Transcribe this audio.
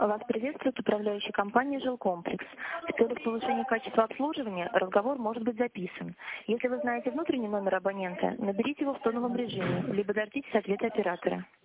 Вас приветствует управляющая компания «Жилкомплекс». В целях повышения качества обслуживания разговор может быть записан. Если вы знаете внутренний номер абонента, наберите его в тоновом режиме, либо дождитесь ответа оператора.